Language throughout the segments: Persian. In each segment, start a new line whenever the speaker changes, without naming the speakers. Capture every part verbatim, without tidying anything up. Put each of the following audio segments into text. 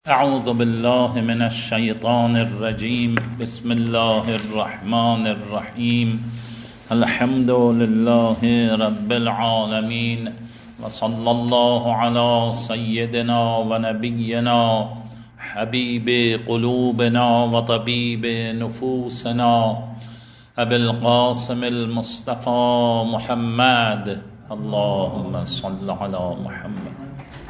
اعوذ بالله من الشیطان الرجیم. بسم الله الرحمن الرحیم. الحمد لله رب العالمین و صلی الله علی سیدنا و نبینا حبیب قلوبنا و طبیب نفوسنا ابی القاسم المصطفى محمد. اللهم صل علی محمد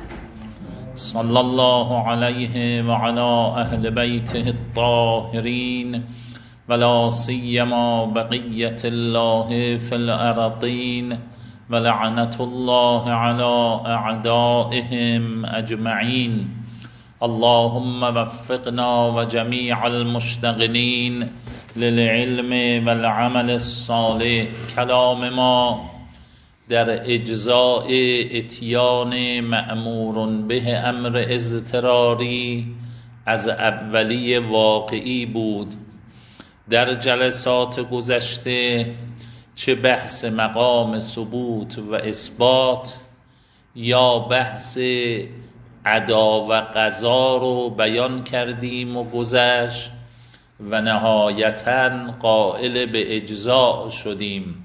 صلی الله علیه و علی اهل بیته الطاهرین ولا سیما بقیة الله فی الارضین و لعنة الله علی اعدائهم اجمعین. اللهم وفقنا و جمیع المشتغلین للعلم و العمل الصالح. کلام ما در اجزاء اتیان مأمور به امر اضطراری از اولی واقعی بود. در جلسات گذشته چه بحث مقام ثبوت و اثبات یا بحث ادا و قضا رو بیان کردیم و گذشت و نهایتاً قائل به اجزاء شدیم.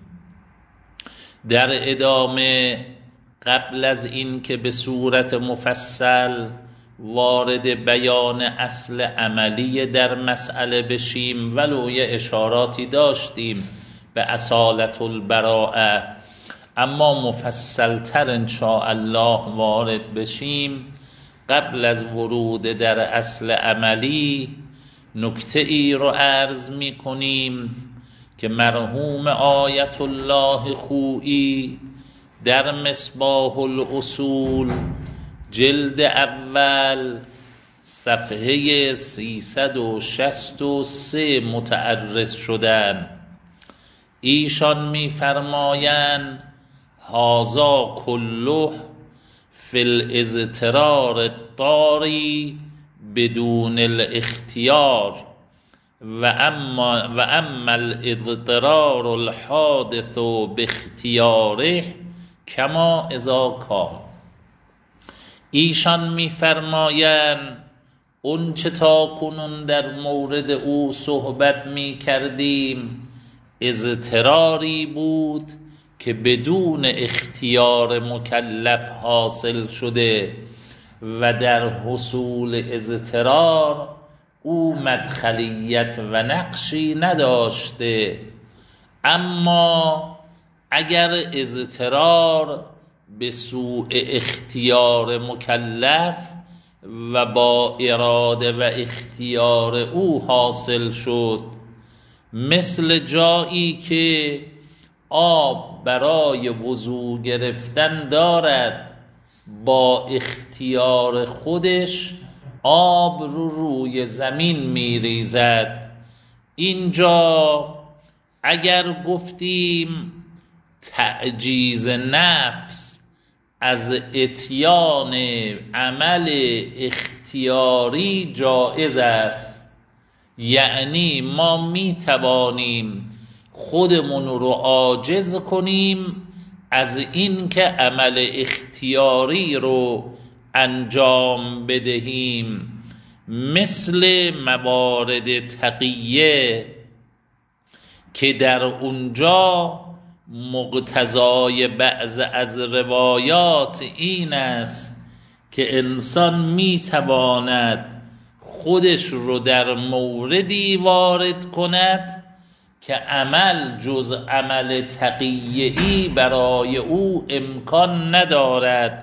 در ادامه قبل از این که به صورت مفصل وارد بیان اصل عملی در مسئله بشیم ولو یه اشاراتی داشتیم به اصالت البراءه، اما مفصل تر انشاءالله وارد بشیم. قبل از ورود در اصل عملی نکته ای رو عرض می کنیم که مرحوم آیت الله خویی در مصباح الاصول جلد اول صفحه سیصد و شصت و سه متعرض شدن. ایشان می فرمایند هذا کله فی الاضطرار الطاری بدون الاختیار و اما و اما الاضطرار الحادث باختیاره کما اذا کان. ایشان می‌فرمایند اون چه تا کنون در مورد او صحبت می کردیم اضطراری بود که بدون اختیار مکلف حاصل شده و در حصول اضطرار او مدخلیت و نقشی نداشته. اما اگر اضطرار به سوء اختیار مکلف و با اراده و اختیار او حاصل شد، مثل جایی که آب برای وضو گرفتن دارد با اختیار خودش آب رو روی زمین میریزد، اینجا اگر گفتیم تعجیز نفس از اتیان عمل اختیاری جایز است، یعنی ما میتوانیم خودمون رو عاجز کنیم از این که عمل اختیاری رو انجام بدهیم، مثل موارد تقیه که در اونجا مقتضای بعض از روایات این است که انسان میتواند خودش رو در موردی وارد کند که عمل جز عمل تقیه‌ای برای او امکان ندارد.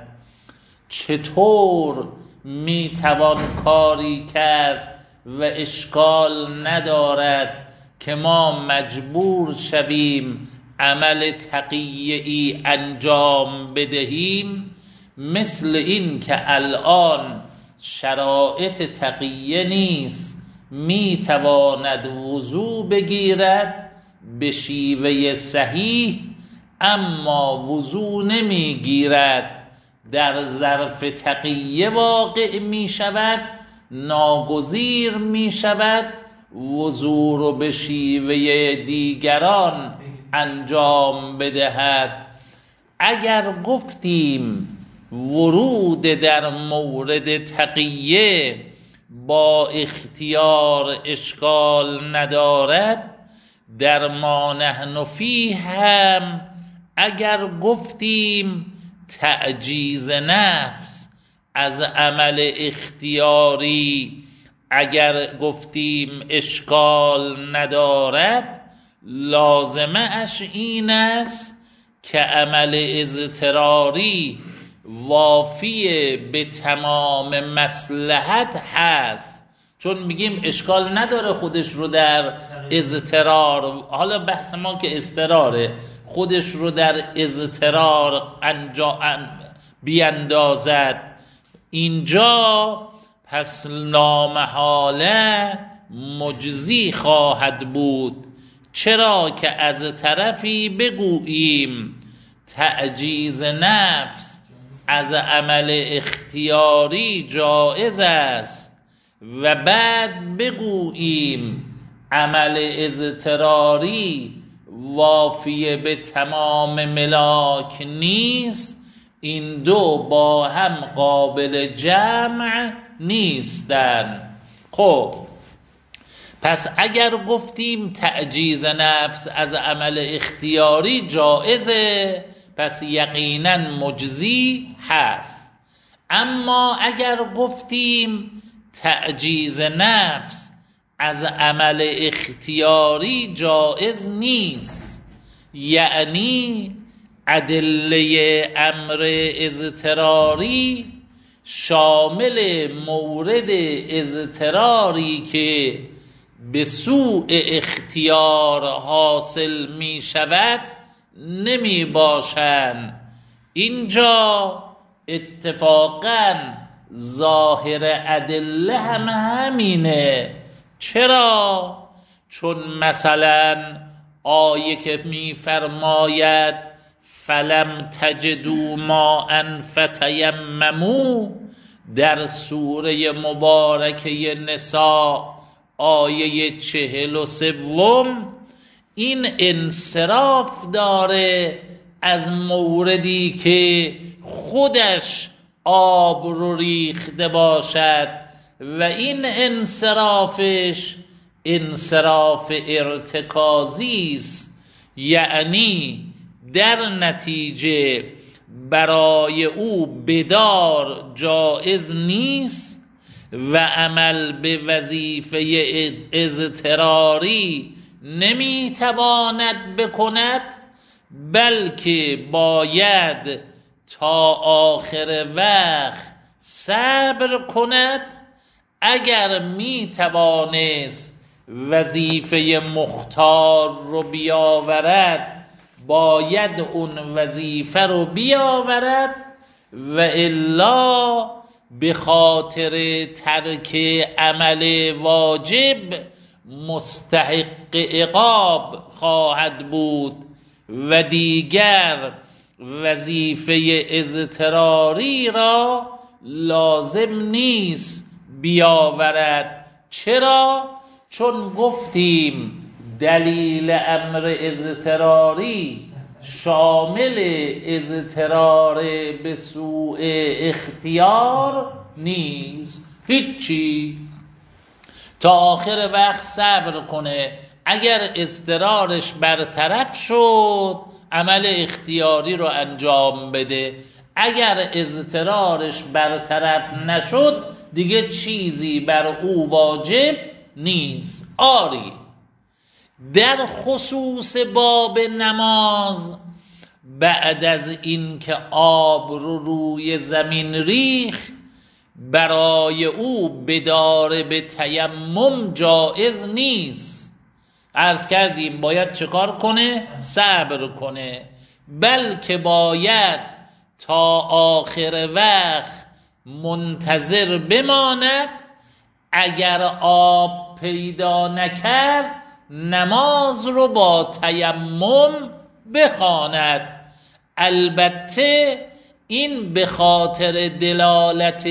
چطور میتوان کاری کرد و اشکال ندارد که ما مجبور شویم عمل تقیه‌ای انجام بدهیم؟ مثل این که الان شرایط تقیه نیست، میتواند وضو بگیرد به شیوه صحیح اما وضو نمیگیرد، در ظرف تقیه واقع می شود، ناگزیر می شود وضو رو به شیوه دیگران انجام بدهد. اگر گفتیم ورود در مورد تقیه با اختیار اشکال ندارد، در ما نحن فیه هم اگر گفتیم تعجیز نفس از عمل اختیاری، اگر گفتیم اشکال ندارد، لازمه اش این است که عمل اضطراری وافی به تمام مصلحت هست. چون میگیم اشکال نداره خودش رو در اضطرار، حالا بحث ما که اضطراره، خودش رو در اضطرار انجام بیندازد اینجا، پس نامحاله مجزی خواهد بود. چرا که از طرفی بگوییم تعجیز نفس از عمل اختیاری جایز است و بعد بگوییم عمل اضطراری وافی به تمام ملاک نیست، این دو با هم قابل جمع نیستند. خب پس اگر گفتیم تعجیز نفس از عمل اختیاری جایزه، پس یقینا مجزی هست. اما اگر گفتیم تعجیز نفس از عمل اختیاری جایز نیست، یعنی ادله امر اضطراری شامل مورد اضطراری که به سوء اختیار حاصل می شود نمی باشند. اینجا اتفاقاً ظاهر ادله هم همینه. چرا؟ چون مثلا آیه که می فرماید فلم تجدوا ماء فتیمموا در سوره مبارکه نساء آیه چهل و سوم، این انصراف داره از موردی که خودش آب رو ریخته باشد و این انصرافش انصراف ارتکازی است، یعنی در نتیجه برای او بدار جایز نیست و عمل به وظیفه اضطراری نمیتواند بکند، بلکه باید تا آخر وقت صبر کند. اگر میتوانست وظیفه مختار رو بیاورد باید اون وظیفه رو بیاورد، و الا به خاطر ترک عمل واجب مستحق عقاب خواهد بود و دیگر وظیفه اضطراری را لازم نیست بیاورد. چرا؟ چون گفتیم دلیل امر اضطراری شامل اضطرار به سوء اختیار نیست. هیچی، تا آخر وقت صبر کنه. اگر اضطرارش برطرف شد عمل اختیاری رو انجام بده، اگر اضطرارش برطرف نشد دیگه چیزی بر او واجب نیست. آری در خصوص باب نماز، بعد از این که آب رو روی زمین ریخ، برای او بدار به تیمم جایز نیست. عرض کردیم باید چه کار کنه؟ صبر کنه. بلکه باید تا آخر وقت منتظر بماند. اگر آب پیدا نکرد نماز رو با تیمم بخواند. البته این به خاطر دلالت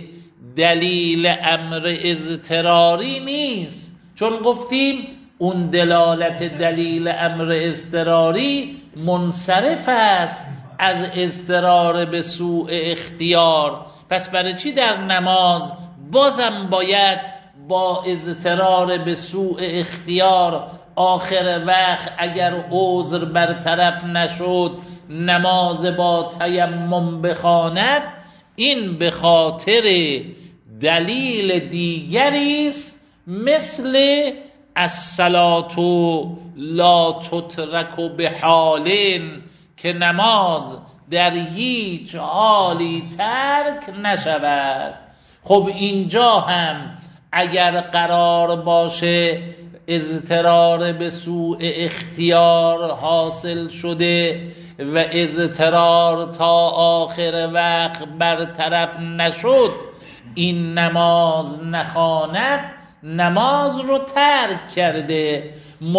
دلیل امر اضطراری نیست، چون گفتیم اون دلالت دلیل امر اضطراری منصرف است از اضطرار به سوء اختیار. پس برای چی در نماز بازم باید با اضطرار به سوء اختیار آخر وقت اگر عذر برطرف نشد نماز با تیمم بخواند. این به خاطر دلیل دیگری است مثل الصلاة لا تترک بحالین، که نماز در هیچ حالی ترک نشود. خب اینجا هم اگر قرار باشه اضطرار به سوء اختیار حاصل شده و اضطرار تا آخر وقت برطرف نشد، این نماز نخواند، نماز رو ترک کرده.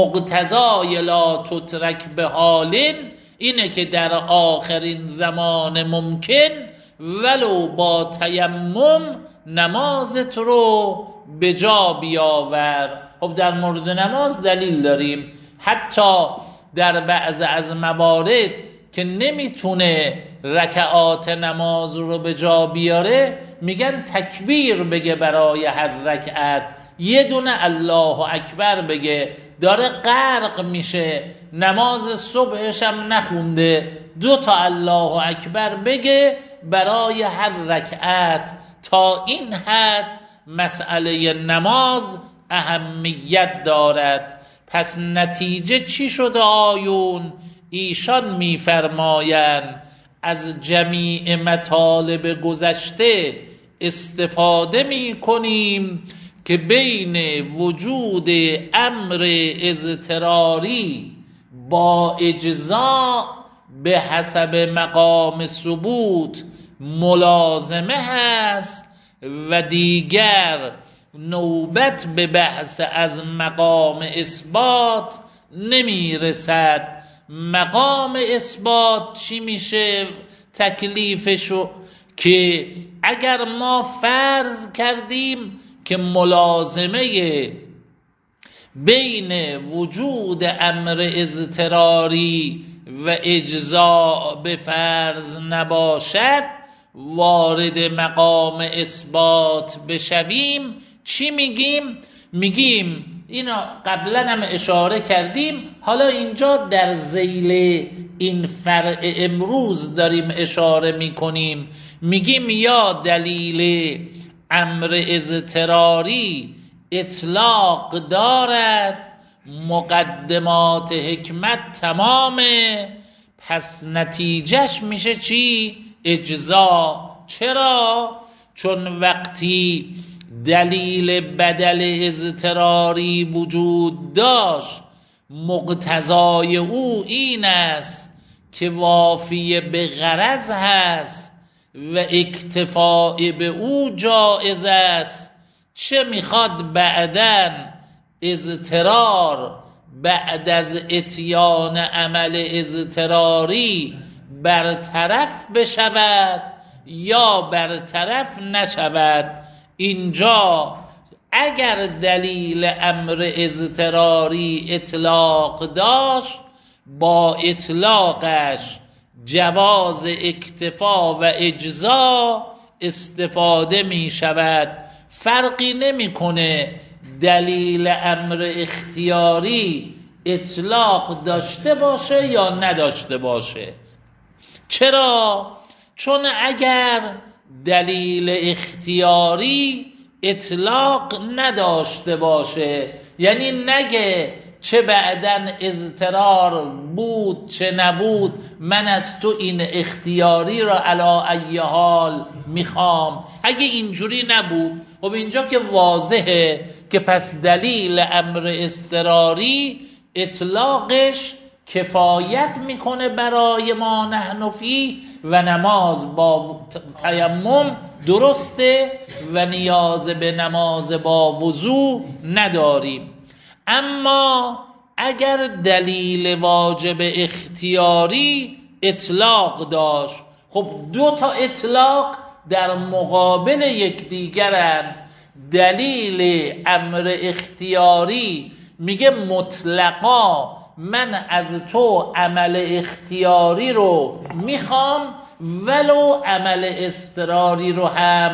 مقتضای لا تترک به حالین اینه که در آخرین زمان ممکن ولو با تیمم نمازت رو به جا بیاور. خب در مورد نماز دلیل داریم، حتی در بعض از موارد که نمیتونه رکعات نماز رو به جا بیاره میگن تکبیر بگه برای هر رکعت، یه دونه الله اکبر بگه، داره غرق میشه، نماز صبحش هم نخونده، دو تا الله اکبر بگه برای هر رکعت. تا این حد مسئله نماز اهمیت دارد. پس نتیجه چی شده آیون؟ ایشان میفرمایند از جمیع مطالب گذشته استفاده میکنیم که بین وجود امر اضطراری با اجزا به حسب مقام ثبوت ملازمه هست و دیگر نوبت به بحث از مقام اثبات نمی رسد. مقام اثبات چی میشه تکلیفشو؟ که اگر ما فرض کردیم که ملازمه بین وجود امر اضطراری و اجزا به فرض نباشد، وارد مقام اثبات بشویم، چی میگیم؟ میگیم اینا قبلا هم اشاره کردیم، حالا اینجا در ذیل این فرع امروز داریم اشاره میکنیم. میگیم یا دلیل امر اضطراری اطلاق دارد، مقدمات حکمت تمامه، پس نتیجهش میشه چی؟ اجزا. چرا؟ چون وقتی دلیل بدل اضطراری وجود داشت مقتضای او این است که وافی به غرض هست و اکتفاء به او جایز است. چه میخواد بعدن اضطرار بعد از اتیان عمل اضطراری برطرف بشود یا برطرف نشود؟ اینجا اگر دلیل امر اضطراری اطلاق داشت، با اطلاقش جواز اکتفا و اجزا استفاده می شود. فرقی نمی کنه دلیل امر اختیاری اطلاق داشته باشه یا نداشته باشه. چرا؟ چون اگر دلیل اختیاری اطلاق نداشته باشه، یعنی نگه چه بعدن اضطرار بود چه نبود، من از تو این اختیاری را علی ای حال میخوام، اگه اینجوری نبود، خب اینجا که واضحه که پس دلیل امر اضطراری اطلاقش کفایت میکنه برای ما نحن فی و نماز با تیمم درسته و نیاز به نماز با وضو نداریم. اما اگر دلیل واجب اختیاری اطلاق داشت، خب دو تا اطلاق در مقابل یکدیگرن. دلیل امر اختیاری میگه مطلقا من از تو عمل اختیاری رو میخوام ولو عمل اضطراری رو هم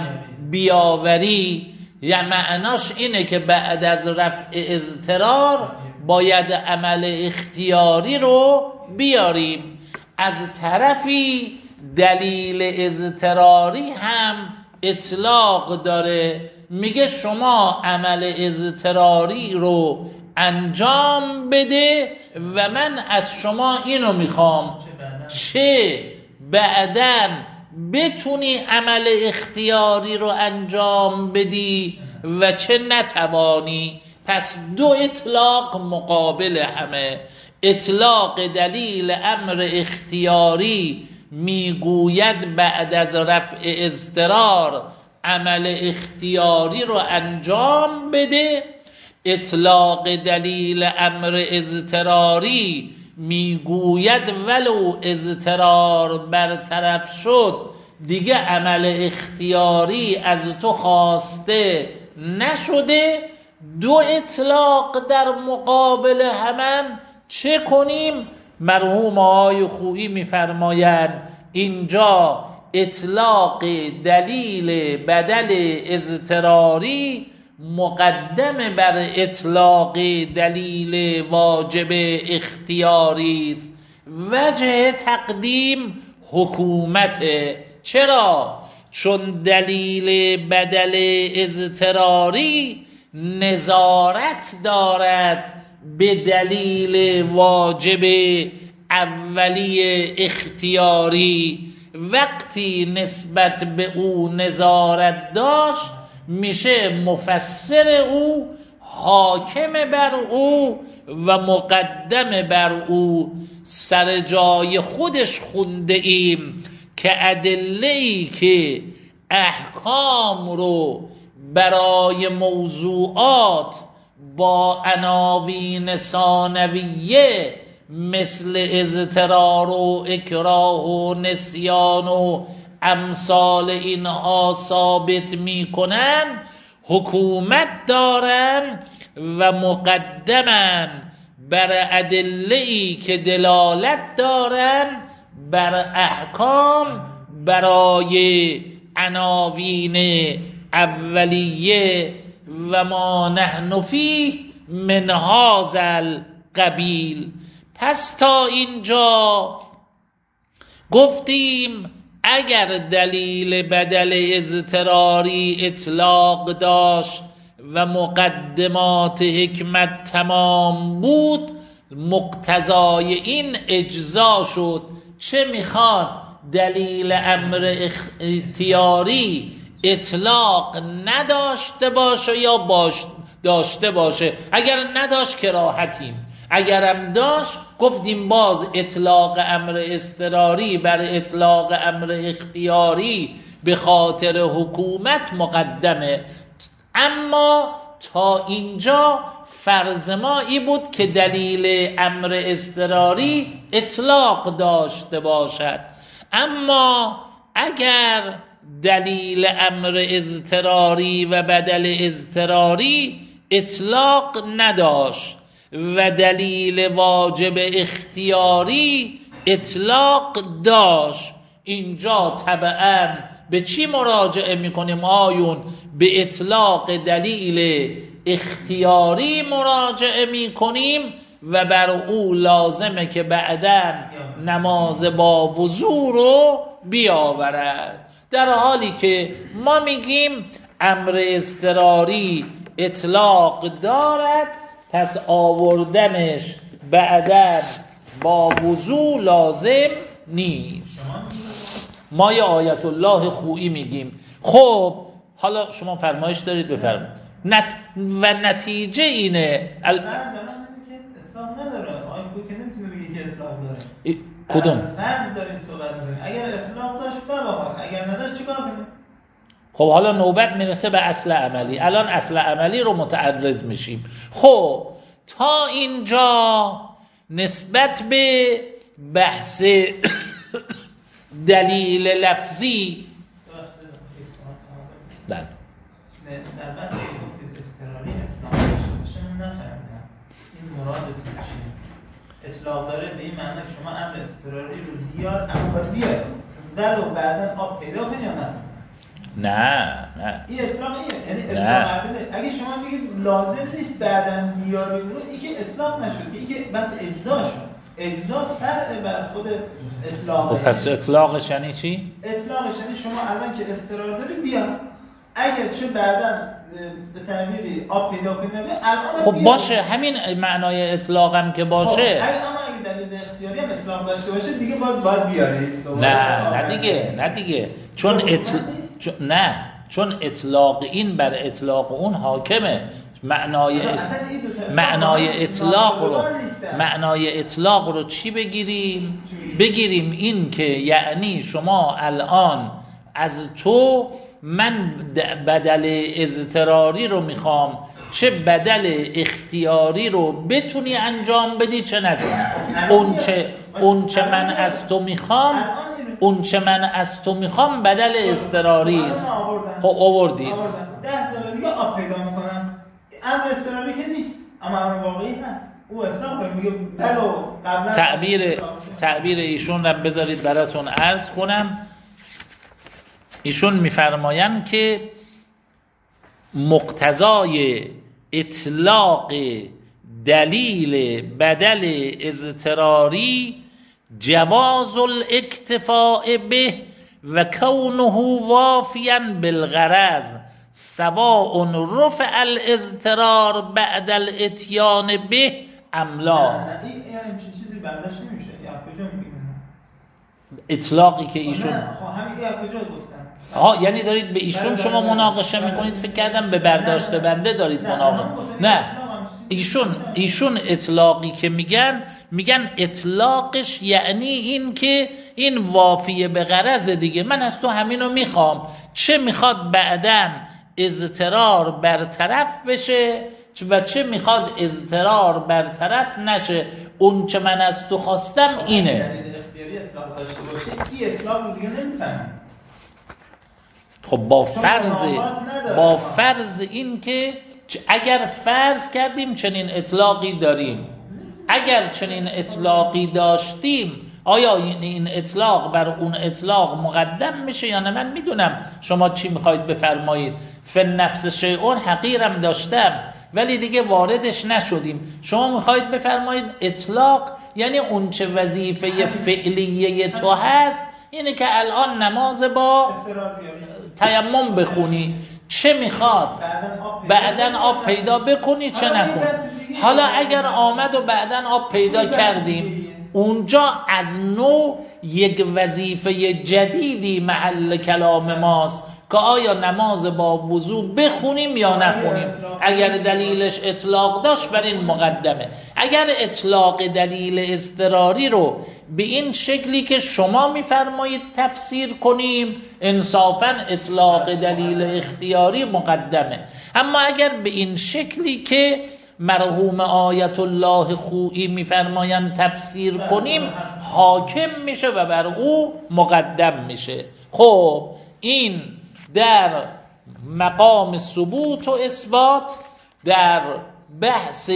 بیاوری، یا معناش اینه که بعد از رفع اضطرار باید عمل اختیاری رو بیاریم. از طرفی دلیل اضطراری هم اطلاق داره، میگه شما عمل اضطراری رو انجام بده و من از شما اینو میخوام، چه بعدن بتونی عمل اختیاری رو انجام بدی و چه نتوانی. پس دو اطلاق مقابل همه. اطلاق دلیل امر اختیاری میگوید بعد از رفع اضطرار عمل اختیاری رو انجام بده، اطلاق دلیل امر اضطراری میگوید ولو اضطرار برطرف شد دیگه عمل اختیاری از تو خواسته نشده. دو اطلاق در مقابل همان، چه کنیم؟ مرحوم آقای خویی میفرمایند اینجا اطلاق دلیل بدل اضطراری مقدم بر اطلاق دلیل واجب اختیاری است. وجه تقدیم حکومت. چرا؟ چون دلیل بدل اضطراری نظارت دارد به دلیل واجب اولی اختیاری. وقتی نسبت به او نظارت داشت میشه مفسر او، حاکم بر او و مقدم بر او. سر جای خودش خونده ایم که ادله‌ای که احکام رو برای موضوعات با عناوین ثانویه مثل اضطرار و اکراه و نسیان و امثال اینها ثابت میکنن، حکومت دارن و مقدمن بر ادله‌ای که دلالت دارن بر احکام برای عناوین اولیه و ما نحن فیه من هذا القبیل. پس تا اینجا گفتیم اگر دلیل بدل اضطراری اطلاق داشت و مقدمات حکمت تمام بود، مقتضای این اجزا شد. چه میخواد؟ دلیل امر اختیاری اطلاق نداشته باشه یا باش داشته باشه. اگر نداشت که راحتیم، اگرم داشت گفتیم باز اطلاق امر اضطراری بر اطلاق امر اختیاری به خاطر حکومت مقدمه. اما تا اینجا فرض ما ای بود که دلیل امر اضطراری اطلاق داشته باشد. اما اگر دلیل امر اضطراری و بدل اضطراری اطلاق نداشت و دلیل واجب اختیاری اطلاق داشت، اینجا طبعاً به چی مراجعه میکنیم آیون؟ به اطلاق دلیل اختیاری مراجعه میکنیم و بر او لازمه که بعداً نماز با وضو رو بیاورد. در حالی که ما میگیم امر اضطراری اطلاق دارد، پس آوردنش بعداً با وضو لازم نیست. ما یا آیت الله خویی میگیم. خب حالا شما فرمایش دارید بفرمایید. نت و نتیجه اینه ال...
اصلاح نداره. آیه خویی که نمیتونه بگه که اصلاح داره.
ای... کدوم؟
فرض داریم صحبت میکنیم. اگر اطلاق داشت فبها، اگر نداشت چیکار کنیم؟
خب حالا نوبت میرسه به اصل عملی. الان اصل عملی رو متعرض میشیم. خب تا اینجا نسبت به بحث دلیل لفظی بله
در بحث گفتید اضطراری اطلاق داشته باشه، من نفهمیدم این مرادتون چیه؟ اطلاق داره به این معنی که شما امر اضطراری رو بیار، اما باید بیار ولو بعداً آب پیدا کنی یا نه؟
نه نه
این اطلاق اینه، یعنی اطلاق عدله. اگه شما میگید لازم نیست بعداً بیاری رو، این که اطلاق نشد، این که بس اجزا شد. اجزا فرع بر خود اطلاق.
خب پس اطلاقش یعنی چی؟
اطلاقش یعنی شما الان که استقرار داری بیار، اگر چه بعداً به تعبیری آب پیدا کنه الان
خب باشه، همین معنای اطلاقم که باشه.
خب اگه اما اگه دلیل اختیاری هم اطلاق داشته باشه دیگه باز باید بیارید.
نه نه دیگه نه دیگه چون اطل... چون... نه چون اطلاق این بر اطلاق اون حاکمه. معنای ات... معنای اطلاق رو معنای اطلاق رو چی بگیریم؟ بگیریم این که یعنی شما الان از تو من بدل اضطراری رو میخوام، چه بدل اختیاری رو بتونی انجام بدی چه ندونی. اون چه اون چه من از تو میخوام اون چه من از تو میخوام بدل اضطراری است. خب آوردی
ده دقیقه دیگه آب پیدا میکنم، امر اضطراری که نیست اما امر واقعی هست. او اطلاق رو میگه ولو قبلا
تعبیر تعبیر ایشون رو بذارید براتون عرض کنم. ایشون میفرمایند که مقتضای اطلاق دلیل بدل اضطراری جواز الاکتفاء به و کونه وافیا بالغرض سواء رفع الاضطرار بعد الاتیان به ام لا.
نه نه این همچین چیزی برداشت نمیشه. یا کجا میگیم
اطلاقی که ایشون
نه خب همین یا کجا گفتن؟
آها یعنی دارید به ایشون شما مناقشه میکنید؟ فکر کردم به برداشت بنده دارید مناقشه. نه ایشون ایشون اطلاقی که میگن میگن اطلاقش یعنی این که این وافیه به غرض دیگه، من از تو همینو میخوام، چه میخواد بعدن اضطرار برطرف بشه و چه میخواد اضطرار برطرف نشه، اون چه من از تو خواستم اینه.
یعنی اختیاری اطلاق داشته باشه این اطلاق رو دیگه نمیفهمم.
خب با فرض با فرض این که اگر فرض کردیم چنین اطلاقی داریم، اگر چنین اطلاقی داشتیم آیا این اطلاق بر اون اطلاق مقدم میشه یا نه؟ من میدونم شما چی میخواید بفرمایید. فالنفس شیء حقیرم داشتم ولی دیگه واردش نشدیم. شما میخواید بفرمایید اطلاق یعنی اون چه وظیفه فعلیه تو هست اینه که الان نماز با تیمم بخونی، چه میخواد بعدن آب پیدا بکنی چه نکنی. حالا اگر آمد و بعدن آب پیدا کردیم اونجا از نو یک وظیفه جدیدی محل کلام ماست که آیا نماز با وضو بخونیم یا نخونیم. اگر دلیلش اطلاق داشت بر این مقدمه. اگر اطلاق دلیل اضطراری رو به این شکلی که شما میفرمایید تفسیر کنیم انصافاً اطلاق دلیل اختیاری مقدمه. اما اگر به این شکلی که مرحوم آیت الله خویی میفرمایند تفسیر کنیم حاکم میشه و بر او مقدم میشه. خب این در مقام ثبوت و اثبات، در بحث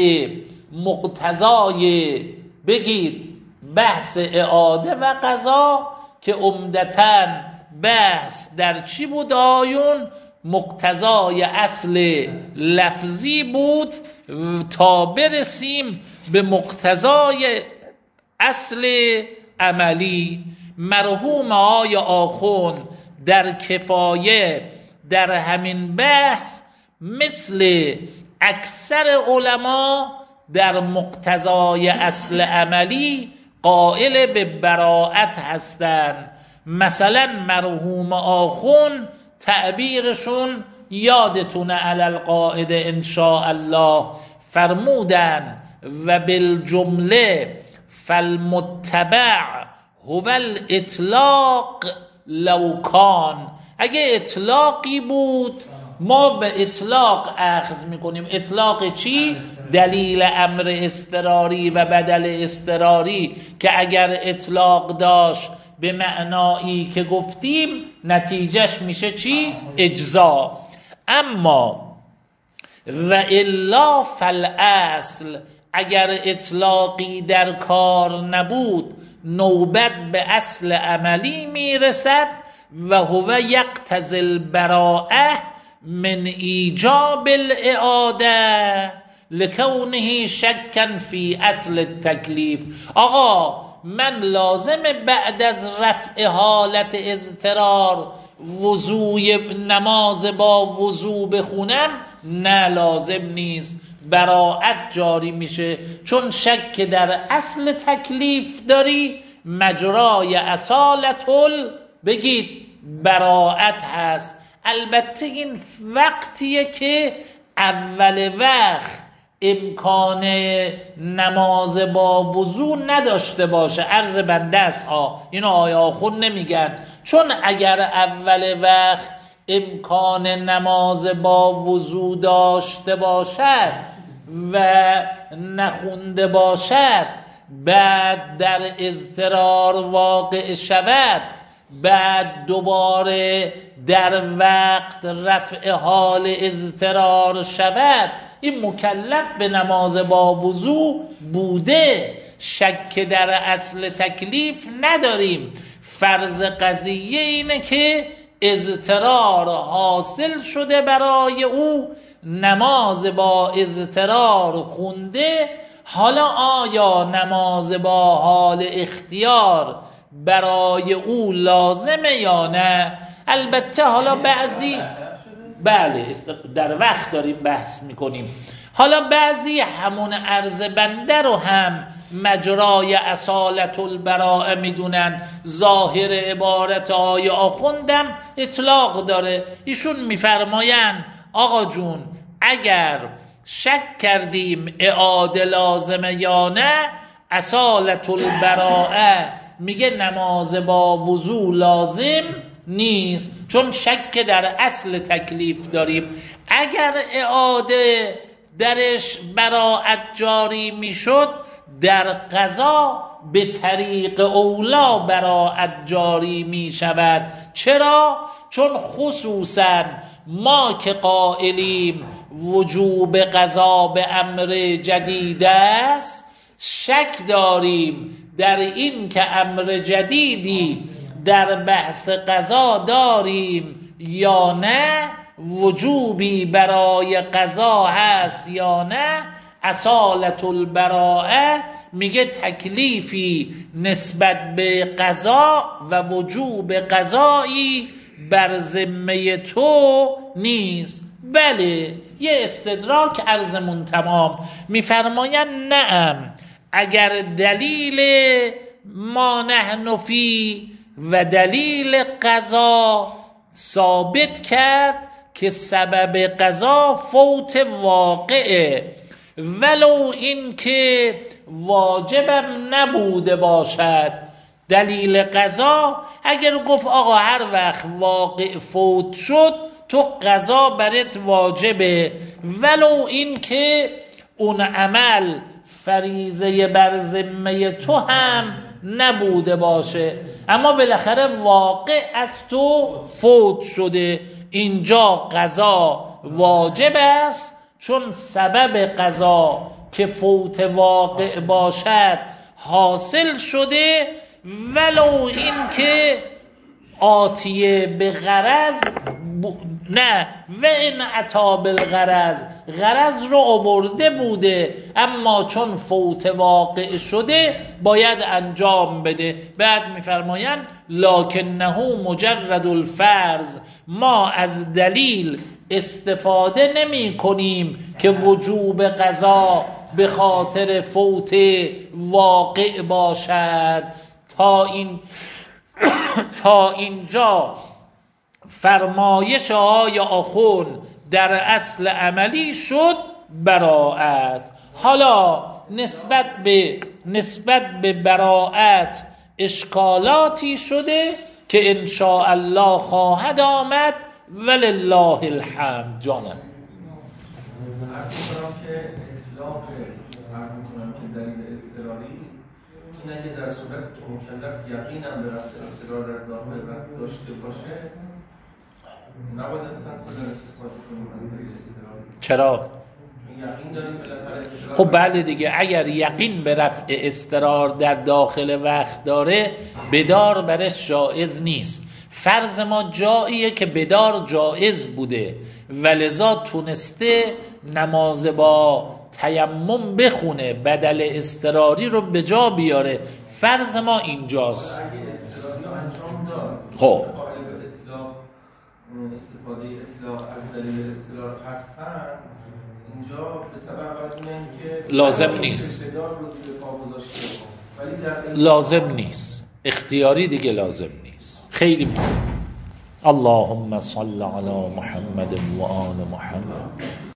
مقتضای بگید بحث اعاده و قضا که عمدتاً بحث در چی بود آیون؟ مقتضای اصل لفظی بود تا برسیم به مقتضای اصل عملی. مرحوم آقای آخوند در کفایه در همین بحث مثل اکثر علما در مقتضای اصل عملی قائل به براءت هستند. مثلا مرحوم آخوند تعبیرشون یادتونه علی القاعده ان شاء الله فرمودن و بالجمله فالمتبع هو الاطلاق لو کان. اگه اطلاقی بود ما به اطلاق اخذ میکنیم. اطلاق چی؟ دلیل امر اضطراری و بدل اضطراری که اگر اطلاق داشت به معنایی که گفتیم نتیجهش میشه چی؟ اجزا. اما و الا فالاصل اگر اطلاقی در کار نبود نوبت به اصل عملی میرسد و هو یقتضی البراءه من ایجاب الاعاده لکونه شکا فی اصل التکلیف. آقا من لازم بعد از رفع حالت اضطرار وضوء نماز با وضوء بخونم؟ نه لازم نیست، براءت جاری میشه، چون شک در اصل تکلیف داری مجرای اصالت بگید براءت هست. البته این وقتیه که اول وقت امکان نماز با وضو نداشته باشه. عرض بنده است ها، اینو آیه آخون نمیگن، چون اگر اول وقت امکان نماز با وضو داشته باشد و نخونده باشد، بعد در اضطرار واقع شود، بعد دوباره در وقت رفع حال اضطرار شود، این مکلف به نماز با وضو بوده، شک در اصل تکلیف نداریم. فرض قضیه اینه که اضطرار حاصل شده برای او، نماز با اضطرار خونده، حالا آیا نماز با حال اختیار برای او لازمه یا نه؟ البته حالا بعضی بله در وقت داریم بحث میکنیم، حالا بعضی همون عرض بنده رو هم مجرای اصالت البراءه میدونن. ظاهر عبارت آیه آخوندم اطلاق داره، ایشون میفرماین آقا جون اگر شک کردیم اعاده لازمه یا نه، اصالت البراءه میگه نماز با وضو لازم نیست، چون شک در اصل تکلیف داریم. اگر اعاده درش براءت جاری میشد، در قضا به طریق اولا براءت جاری می شود. چرا؟ چون خصوصا ما که قائلیم وجوب قضا به امر جدید است، شک داریم در این که امر جدیدی در بحث قضا داریم یا نه، وجوبی برای قضا هست یا نه. اصالت البراءه میگه تکلیفی نسبت به قضا و وجوب قضایی بر ذمه تو نیست. بله یه استدراک عرضمون تمام. میفرماین نعم، اگر دلیل ما نحن فی و دلیل قضا ثابت کرد که سبب قضا فوت واقعه، ولو این که واجبم نبوده باشد. دلیل قضا اگر گفت آقا هر وقت واقع فوت شد تو قضا برات واجبه، ولو این که اون عمل فریضه بر ذمه تو هم نبوده باشه، اما بالاخره واقع از تو فوت شده، اینجا قضا واجب است، چون سبب قضا که فوت واقع باشد حاصل شده، ولو این که آتیه به غرض ب... نه و این عطا بالغرض، غرض رو آورده بوده اما چون فوت واقع شده باید انجام بده. بعد میفرمایند لکنه مجرد الفرض، ما از دلیل استفاده نمی کنیم که وجوب قضا به خاطر فوت واقع باشد. تا این تا اینجا فرمایش های آخون در اصل عملی شد براءت. حالا نسبت به نسبت به براءت اشکالاتی شده که ان شاء الله خواهد آمد، ولله الحمد. جانم
که اطلاق عرض می‌کنم که دلیل اضطراری این اگه در صورت که مکلف یقینم به رفع اضطرار در داخل وقت داشته باشه نباید اصلا کلا استفاده کنیم از دلیل اضطراری.
چرا؟
یقین داریم بالاخره.
خب بله دیگه، اگر یقین به رفع اضطرار در داخل وقت داره بدار برش جایز نیست. فرض ما جاییه که بدار جایز بوده ولذا تونسته نماز با تیمم بخونه، بدل اضطراری رو به جا بیاره. فرض ما اینجاست.
اگه اضطراری رو انجام داد،
خب
قائل به اطلاق استفاده اطلاق از دلیل اضطرار هستن، اینجا به طبع میگن که
لازم نیست،
بدار رو زیر پا گذاشته، ولی در
لازم نیست، اختیاری دیگه لازم نیست. خیلی مهم. اللهم صل علی محمد و آل محمد.